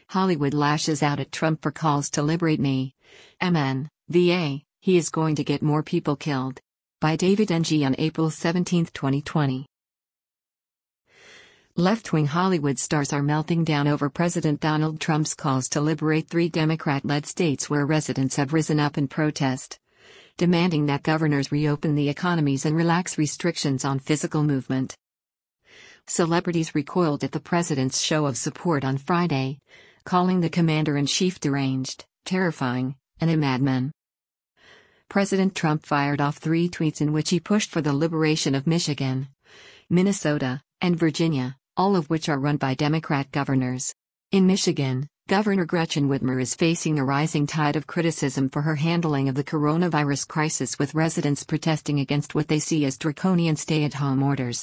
Hollywood lashes out at Trump for calls to liberate me. MNVA, he is going to get more people killed. By David Ng on April 17, 2020. Left-wing Hollywood stars are melting down over President Donald Trump's calls to liberate 3 Democrat-led states where residents have risen up in protest, demanding that governors reopen the economies and relax restrictions on physical movement. Celebrities recoiled at the president's show of support on Friday, calling the commander-in-chief deranged, terrifying, and a madman. President Trump fired off 3 tweets in which he pushed for the liberation of Michigan, Minnesota, and Virginia, all of which are run by Democrat governors. In Michigan, Governor Gretchen Whitmer is facing a rising tide of criticism for her handling of the coronavirus crisis, with residents protesting against what they see as draconian stay-at-home orders.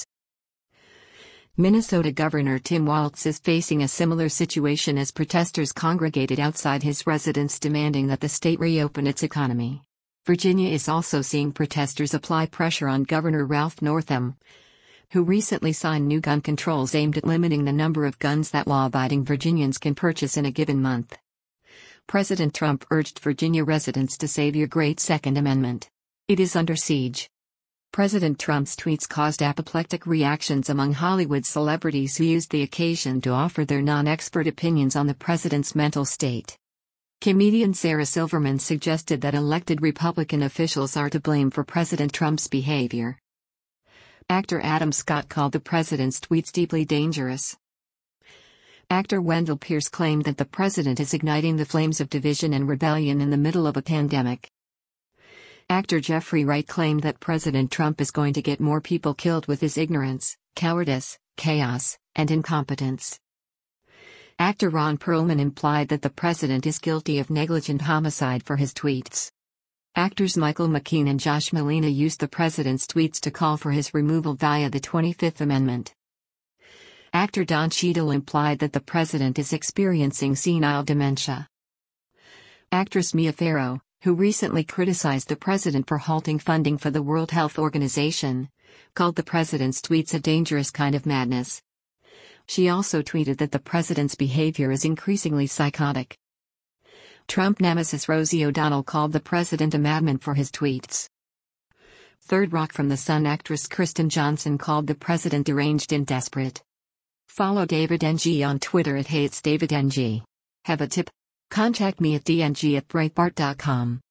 Minnesota Governor Tim Walz is facing a similar situation as protesters congregated outside his residence demanding that the state reopen its economy. Virginia is also seeing protesters apply pressure on Governor Ralph Northam, who recently signed new gun controls aimed at limiting the number of guns that law-abiding Virginians can purchase in a given month. President Trump urged Virginia residents to save your great Second Amendment. It is under siege. President Trump's tweets caused apoplectic reactions among Hollywood celebrities who used the occasion to offer their non-expert opinions on the president's mental state. Comedian Sarah Silverman suggested that elected Republican officials are to blame for President Trump's behavior. Actor Adam Scott called the president's tweets deeply dangerous. Actor Wendell Pierce claimed that the president is igniting the flames of division and rebellion in the middle of a pandemic. Actor Jeffrey Wright claimed that President Trump is going to get more people killed with his ignorance, cowardice, chaos, and incompetence. Actor Ron Perlman implied that the president is guilty of negligent homicide for his tweets. Actors Michael McKean and Josh Malina used the president's tweets to call for his removal via the 25th Amendment. Actor Don Cheadle implied that the president is experiencing senile dementia. Actress Mia Farrow, who recently criticized the president for halting funding for the World Health Organization, called the president's tweets a dangerous kind of madness. She also tweeted that the president's behavior is increasingly psychotic. Trump nemesis Rosie O'Donnell called the president a madman for his tweets. Third Rock from the Sun actress Kristen Johnson called the president deranged and desperate. Follow David Ng on Twitter at @HeyIt'sDavidNG. Have a tip? Contact me at dng@breitbart.com.